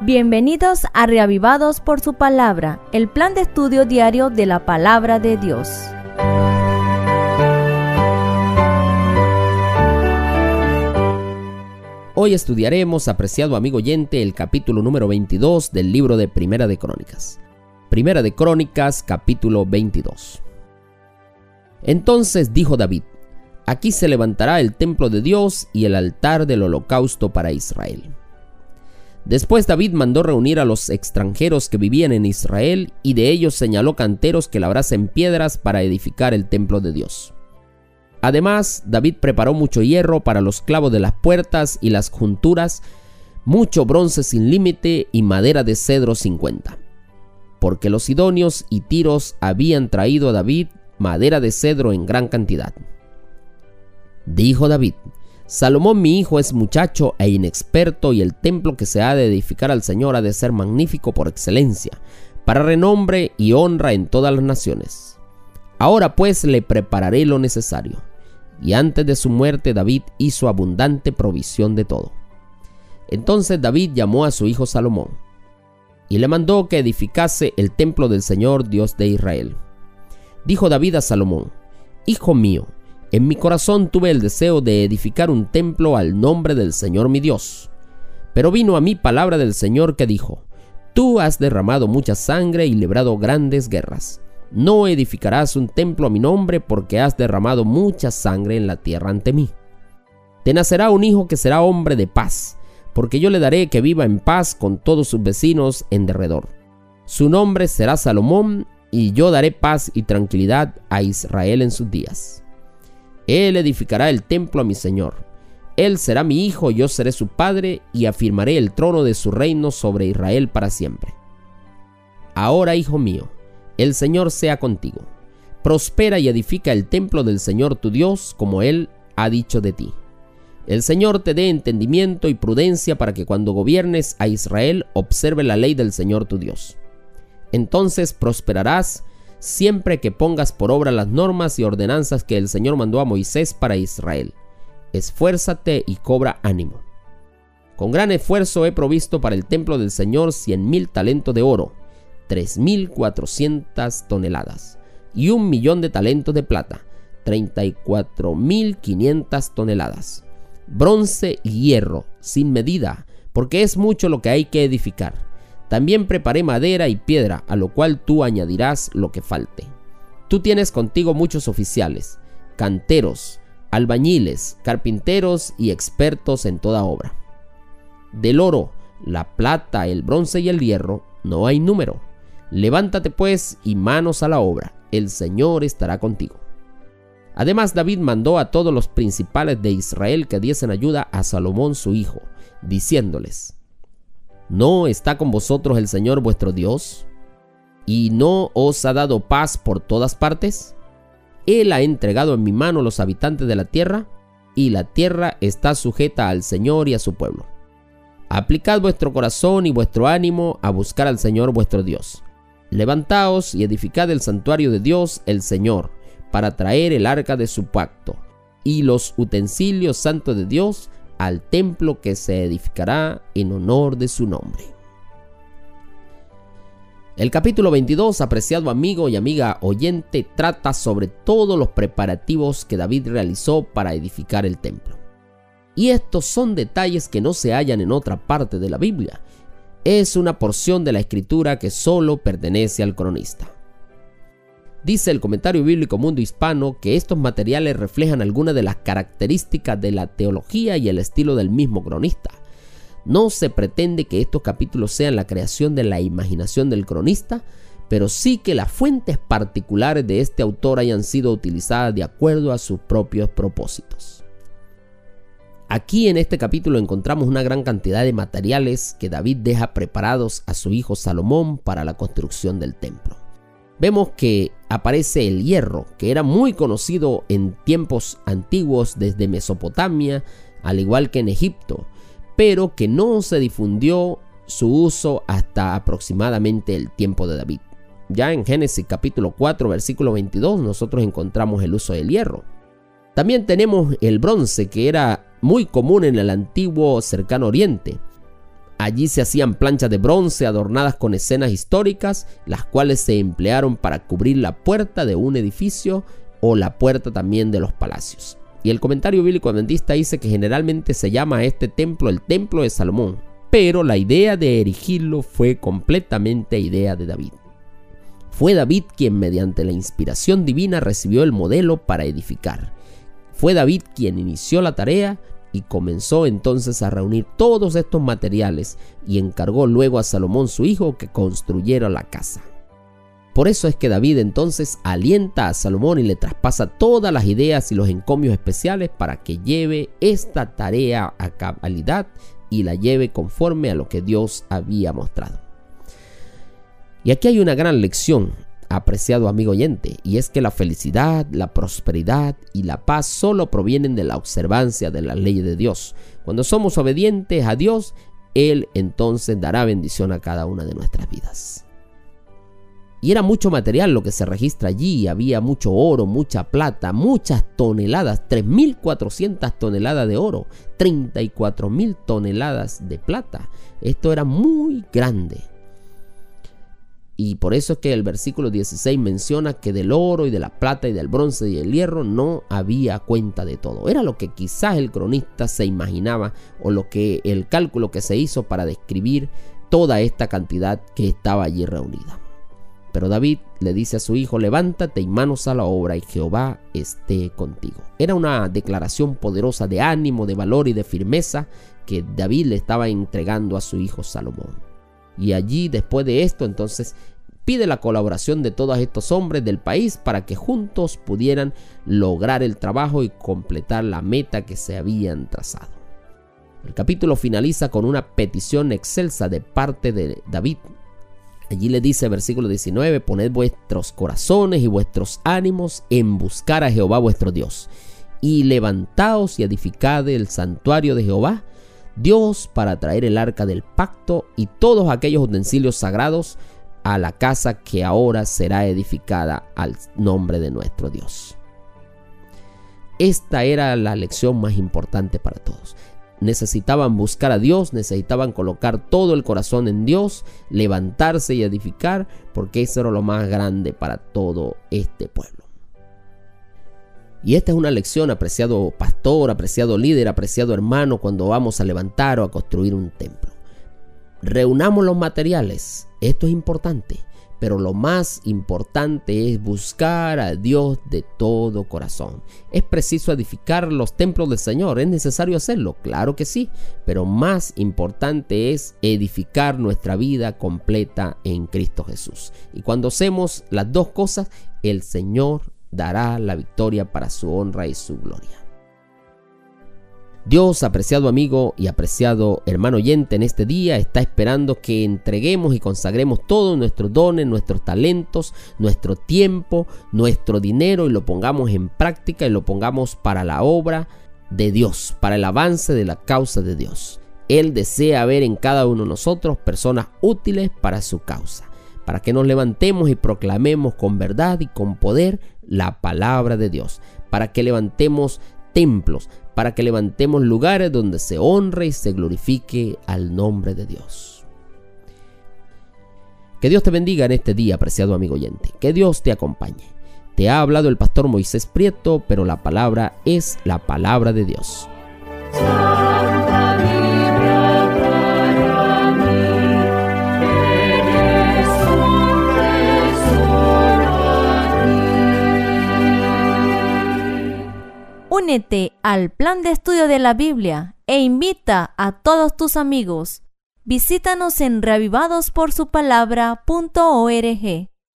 Bienvenidos a Reavivados por su Palabra, el plan de estudio diario de la Palabra de Dios. Hoy estudiaremos, apreciado amigo oyente, el capítulo número 22 del libro de Primera de Crónicas. Primera de Crónicas, capítulo 22. Entonces dijo David: aquí se levantará el templo de Dios y el altar del holocausto para Israel. Después David mandó reunir a los extranjeros que vivían en Israel y de ellos señaló canteros que labrasen piedras para edificar el templo de Dios. Además, David preparó mucho hierro para los clavos de las puertas y las junturas, mucho bronce sin límite y madera de cedro sin cuenta, porque los sidonios y tiros habían traído a David madera de cedro en gran cantidad. Dijo David: Salomón mi hijo es muchacho e inexperto, y el templo que se ha de edificar al Señor ha de ser magnífico por excelencia, para renombre y honra en todas las naciones. Ahora pues le prepararé lo necesario. Y antes de su muerte David hizo abundante provisión de todo. Entonces David llamó a su hijo Salomón y le mandó que edificase el templo del Señor Dios de Israel. Dijo David a Salomón: Hijo mío, en mi corazón tuve el deseo de edificar un templo al nombre del Señor mi Dios. Pero vino a mí palabra del Señor que dijo: Tú has derramado mucha sangre y librado grandes guerras. No edificarás un templo a mi nombre, porque has derramado mucha sangre en la tierra ante mí. Te nacerá un hijo que será hombre de paz, porque yo le daré que viva en paz con todos sus vecinos en derredor. Su nombre será Salomón, y yo daré paz y tranquilidad a Israel en sus días. Él edificará el templo a mi Señor. Él será mi hijo, yo seré su padre, y afirmaré el trono de su reino sobre Israel para siempre. Ahora, hijo mío, el Señor sea contigo. Prospera y edifica el templo del Señor tu Dios, como Él ha dicho de ti. El Señor te dé entendimiento y prudencia para que cuando gobiernes a Israel observe la ley del Señor tu Dios. Entonces prosperarás siempre que pongas por obra las normas y ordenanzas que el Señor mandó a Moisés para Israel. Esfuérzate y cobra ánimo. Con gran esfuerzo he provisto para el templo del Señor 100,000 talentos de oro, 3,400 toneladas, y 1,000,000 de talentos de plata, 34,500 toneladas, bronce y hierro, sin medida, porque es mucho lo que hay que edificar. También preparé madera y piedra, a lo cual tú añadirás lo que falte. Tú tienes contigo muchos oficiales, canteros, albañiles, carpinteros y expertos en toda obra. Del oro, la plata, el bronce y el hierro no hay número. Levántate pues y manos a la obra, el Señor estará contigo. Además David mandó a todos los principales de Israel que diesen ayuda a Salomón su hijo, diciéndoles: ¿No está con vosotros el Señor vuestro Dios? ¿Y no os ha dado paz por todas partes? Él ha entregado en mi mano los habitantes de la tierra, y la tierra está sujeta al Señor y a su pueblo. Aplicad vuestro corazón y vuestro ánimo a buscar al Señor vuestro Dios. Levantaos y edificad el santuario de Dios el Señor, para traer el arca de su pacto, y los utensilios santos de Dios al templo que se edificará en honor de su nombre. El capítulo 22, apreciado amigo y amiga oyente, trata sobre todos los preparativos que David realizó para edificar el templo. Y estos son detalles que no se hallan en otra parte de la Biblia. Es una porción de la escritura que solo pertenece al cronista. Dice el comentario bíblico Mundo Hispano que estos materiales reflejan algunas de las características de la teología y el estilo del mismo cronista. No se pretende que estos capítulos sean la creación de la imaginación del cronista, pero sí que las fuentes particulares de este autor hayan sido utilizadas de acuerdo a sus propios propósitos. Aquí en este capítulo encontramos una gran cantidad de materiales que David deja preparados a su hijo Salomón para la construcción del templo. Vemos que aparece el hierro, que era muy conocido en tiempos antiguos desde Mesopotamia, al igual que en Egipto, pero que no se difundió su uso hasta aproximadamente el tiempo de David. Ya en Génesis capítulo 4, versículo 22, nosotros encontramos el uso del hierro. También tenemos el bronce, que era muy común en el antiguo cercano oriente. Allí se hacían planchas de bronce adornadas con escenas históricas, las cuales se emplearon para cubrir la puerta de un edificio o la puerta también de los palacios. Y el comentario bíblico adventista dice que generalmente se llama a este templo el Templo de Salomón, pero la idea de erigirlo fue completamente idea de David. Fue David quien mediante la inspiración divina recibió el modelo para edificar. Fue David quien inició la tarea y comenzó entonces a reunir todos estos materiales y encargó luego a Salomón su hijo que construyera la casa. Por eso es que David entonces alienta a Salomón y le traspasa todas las ideas y los encomios especiales para que lleve esta tarea a cabalidad y la lleve conforme a lo que Dios había mostrado. Y aquí hay una gran lección, apreciado amigo oyente, y es que la felicidad, la prosperidad y la paz solo provienen de la observancia de las leyes de Dios. Cuando somos obedientes a Dios, Él entonces dará bendición a cada una de nuestras vidas. Y era mucho material lo que se registra allí. Había mucho oro, mucha plata, muchas toneladas, 3.400 toneladas de oro, 34.000 toneladas de plata. Esto era muy grande. Y por eso es que el versículo 16 menciona que del oro y de la plata y del bronce y del hierro no había cuenta de todo. Era lo que quizás el cronista se imaginaba o lo que el cálculo que se hizo para describir toda esta cantidad que estaba allí reunida. Pero David le dice a su hijo: levántate y manos a la obra y Jehová esté contigo. Era una declaración poderosa de ánimo, de valor y de firmeza que David le estaba entregando a su hijo Salomón. Y allí, después de esto, entonces pide la colaboración de todos estos hombres del país para que juntos pudieran lograr el trabajo y completar la meta que se habían trazado. El capítulo finaliza con una petición excelsa de parte de David. Allí le dice, versículo 19: poned vuestros corazones y vuestros ánimos en buscar a Jehová vuestro Dios, y levantaos y edificad el santuario de Jehová, Dios, para traer el arca del pacto y todos aquellos utensilios sagrados a la casa que ahora será edificada al nombre de nuestro Dios. Esta era la lección más importante para todos. Necesitaban buscar a Dios, necesitaban colocar todo el corazón en Dios, levantarse y edificar, porque eso era lo más grande para todo este pueblo. Y esta es una lección, apreciado pastor, apreciado líder, apreciado hermano, cuando vamos a levantar o a construir un templo. Reunamos los materiales, esto es importante, pero lo más importante es buscar a Dios de todo corazón. ¿Es preciso edificar los templos del Señor? ¿Es necesario hacerlo? Claro que sí, pero más importante es edificar nuestra vida completa en Cristo Jesús. Y cuando hacemos las dos cosas, el Señor dará la victoria para su honra y su gloria. Dios, apreciado amigo y apreciado hermano oyente, en este día está esperando que entreguemos y consagremos todos nuestros dones, nuestros talentos, nuestro tiempo, nuestro dinero, y lo pongamos en práctica y lo pongamos para la obra de Dios, para el avance de la causa de Dios. Él desea ver en cada uno de nosotros personas útiles para su causa, para que nos levantemos y proclamemos con verdad y con poder la palabra de Dios, para que levantemos templos, para que levantemos lugares donde se honre y se glorifique al nombre de Dios. Que Dios te bendiga en este día, apreciado amigo oyente. Que Dios te acompañe. Te ha hablado el pastor Moisés Prieto, pero la palabra es la palabra de Dios. Únete al plan de estudio de la Biblia e invita a todos tus amigos. Visítanos en reavivadosporsupalabra.org.